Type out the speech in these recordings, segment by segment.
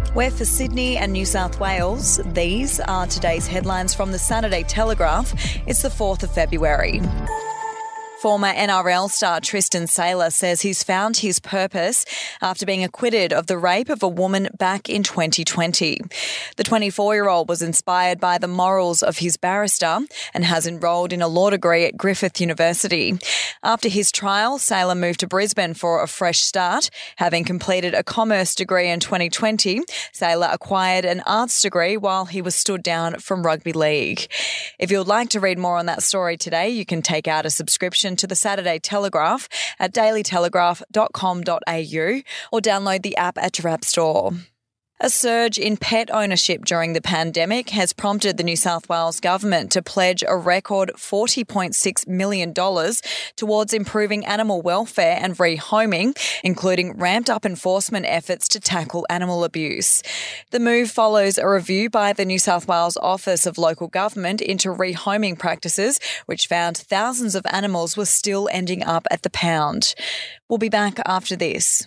We're for Sydney and New South Wales. These are today's headlines from the Saturday Telegraph. It's the 4th of February. Former NRL star Tristan Saylor says he's found his purpose after being acquitted of the rape of a woman back in 2020. The 24-year-old was inspired by the morals of his barrister and has enrolled in a law degree at Griffith University. After his trial, Saylor moved to Brisbane for a fresh start. Having completed a commerce degree in 2020, Saylor acquired an arts degree while he was stood down from rugby league. If you would like to read more on that story today, you can take out a subscription to the Saturday Telegraph at dailytelegraph.com.au or download the app at your app store. A surge in pet ownership during the pandemic has prompted the New South Wales government to pledge a record $40.6 million towards improving animal welfare and rehoming, including ramped-up enforcement efforts to tackle animal abuse. The move follows a review by the New South Wales Office of Local Government into rehoming practices, which found thousands of animals were still ending up at the pound. We'll be back after this.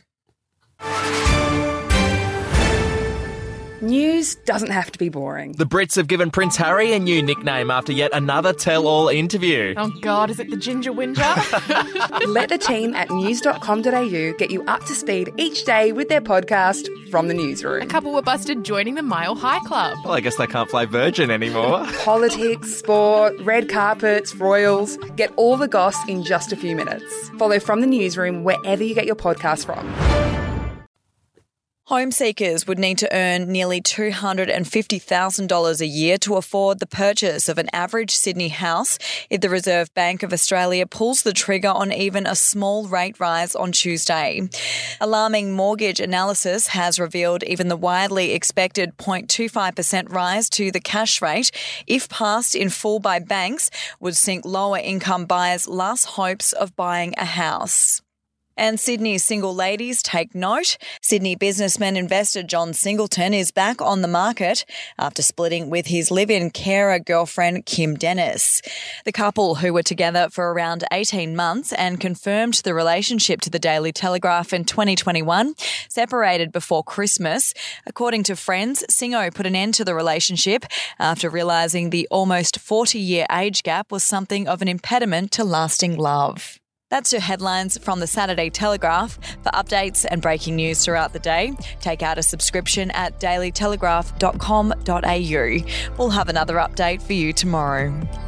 News doesn't have to be boring. The Brits have given Prince Harry a new nickname after yet another tell-all interview. Oh God, is it the Ginger Whinger? Let the team at news.com.au get you up to speed each day with their podcast, From the Newsroom. A couple were busted joining the Mile High Club. Well, I guess they can't fly Virgin anymore. Politics, sport, red carpets, royals. Get all the goss in just a few minutes. Follow From the Newsroom wherever you get your podcast from. Home seekers would need to earn nearly $250,000 a year to afford the purchase of an average Sydney house if the Reserve Bank of Australia pulls the trigger on even a small rate rise on Tuesday. Alarming mortgage analysis has revealed even the widely expected 0.25% rise to the cash rate, if passed in full by banks, would sink lower income buyers' last hopes of buying a house. And Sydney's single ladies take note. Sydney businessman investor John Singleton is back on the market after splitting with his live-in carer girlfriend Kim Dennis. The couple, who were together for around 18 months and confirmed the relationship to the Daily Telegraph in 2021, separated before Christmas. According to friends, Singo put an end to the relationship after realising the almost 40-year age gap was something of an impediment to lasting love. That's your headlines from the Saturday Telegraph. For updates and breaking news throughout the day, take out a subscription at dailytelegraph.com.au. We'll have another update for you tomorrow.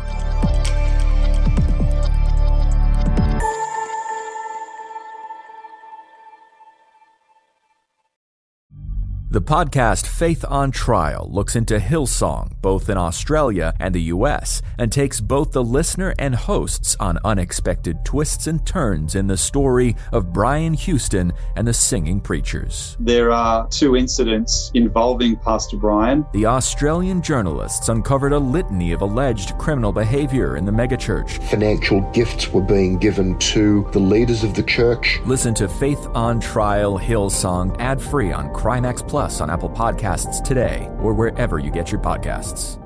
The podcast Faith on Trial looks into Hillsong, both in Australia and the US, and takes both the listener and hosts on unexpected twists and turns in the story of Brian Houston and the Singing Preachers. There are two incidents involving Pastor Brian. The Australian journalists uncovered a litany of alleged criminal behavior in the megachurch. Financial gifts were being given to the leaders of the church. Listen to Faith on Trial Hillsong ad-free on Crimex Plus on Apple Podcasts today or wherever you get your podcasts.